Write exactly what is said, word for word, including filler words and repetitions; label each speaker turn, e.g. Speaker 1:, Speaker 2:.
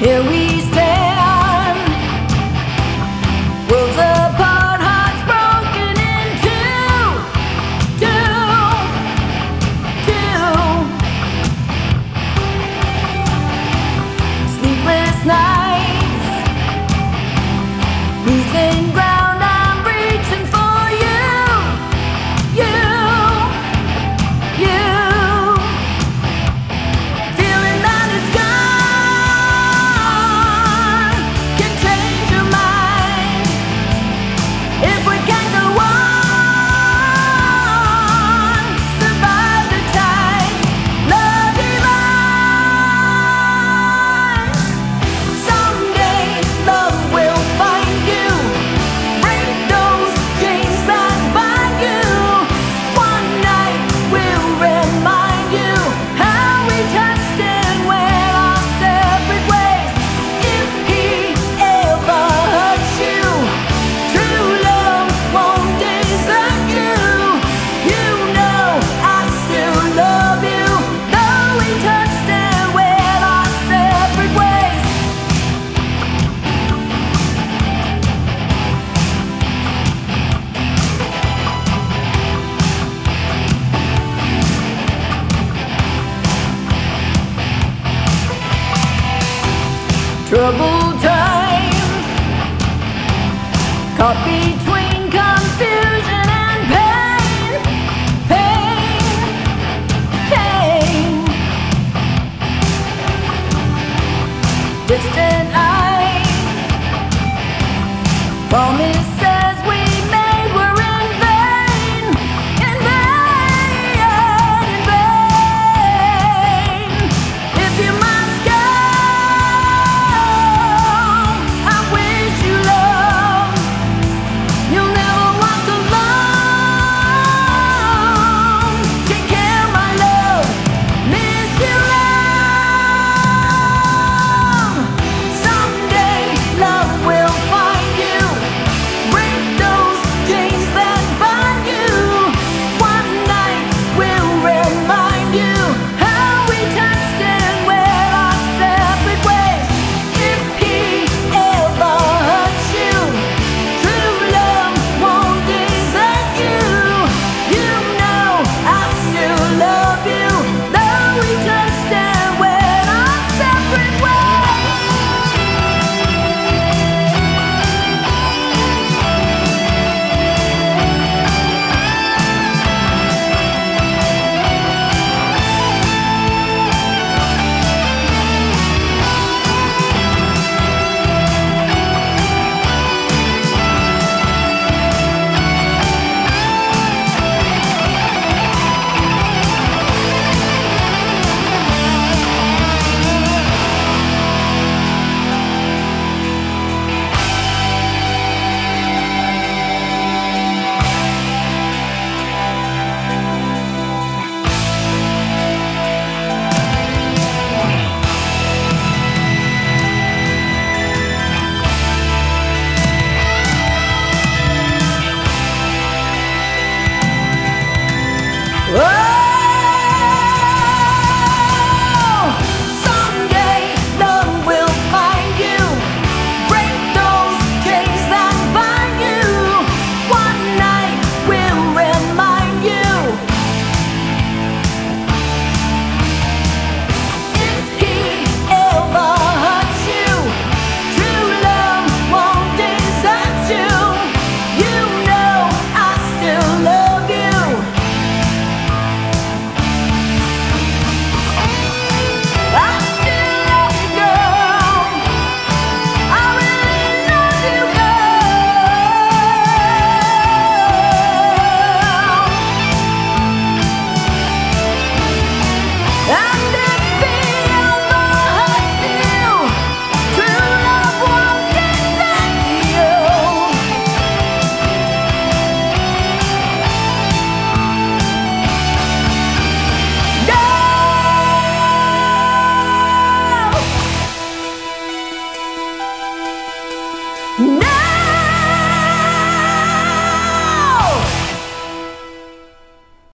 Speaker 1: Here we stand, worlds apart, hearts broken in two, two, two. Sleepless nights, losing ground, I'm reaching for you, you, you. Feeling that it's gone can change your mind. If we can go on, survive the tide, love divine. Someday love will find you, break those chains that bind you. One night will remind you how we touched and went our separate ways. If he ever hurts you, true love won't desert you. You know I still love you, though we touched and went our separate ways. Troubled times, caught between confusion and pain, pain, pain. Distant eyes, promise.